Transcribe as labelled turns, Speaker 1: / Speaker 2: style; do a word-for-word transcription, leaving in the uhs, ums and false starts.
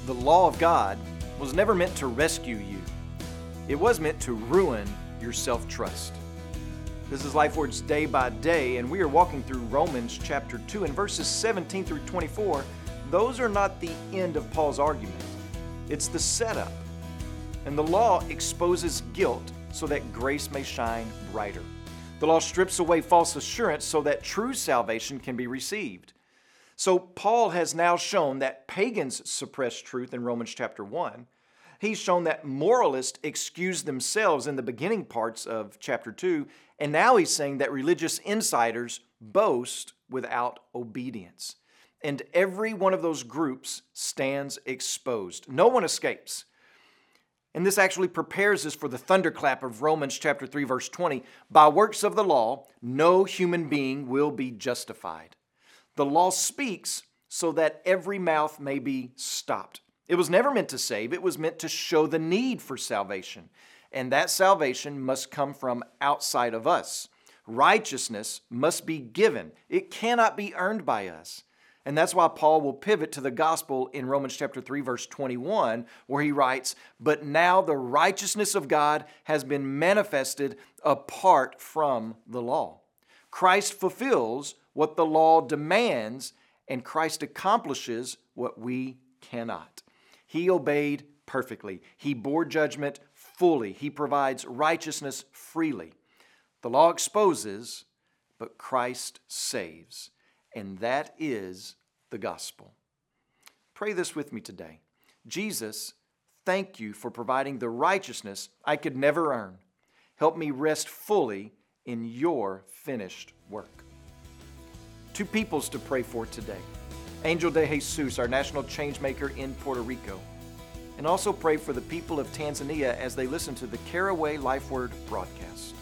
Speaker 1: The law of God was never meant to rescue you. It was meant to ruin your self-trust. This is LifeWords Day by Day, and we are walking through Romans chapter two, and verses seventeen through twenty-four. Those are not the end of Paul's argument. It's the setup. And the law exposes guilt so that grace may shine brighter. The law strips away false assurance so that true salvation can be received. So Paul has now shown that pagans suppress truth in Romans chapter one. He's shown that moralists excuse themselves in the beginning parts of chapter two. And now he's saying that religious insiders boast without obedience. And every one of those groups stands exposed. No one escapes. And this actually prepares us for the thunderclap of Romans chapter three, verse twenty. By works of the law, no human being will be justified. The law speaks so that every mouth may be stopped. It was never meant to save. It was meant to show the need for salvation. And that salvation must come from outside of us. Righteousness must be given. It cannot be earned by us. And that's why Paul will pivot to the gospel in Romans chapter three, verse twenty-one, where he writes, "But now the righteousness of God has been manifested apart from the law." Christ fulfills what the law demands, and Christ accomplishes what we cannot. He obeyed perfectly. He bore judgment fully. He provides righteousness freely. The law exposes, but Christ saves. And that is the gospel. Pray this with me today. Jesus, thank you for providing the righteousness I could never earn. Help me rest fully in your finished work. Two peoples to pray for today. Angel de Jesus, our national change maker in Puerto Rico. And also pray for the people of Tanzania as they listen to the Caraway LifeWord broadcast.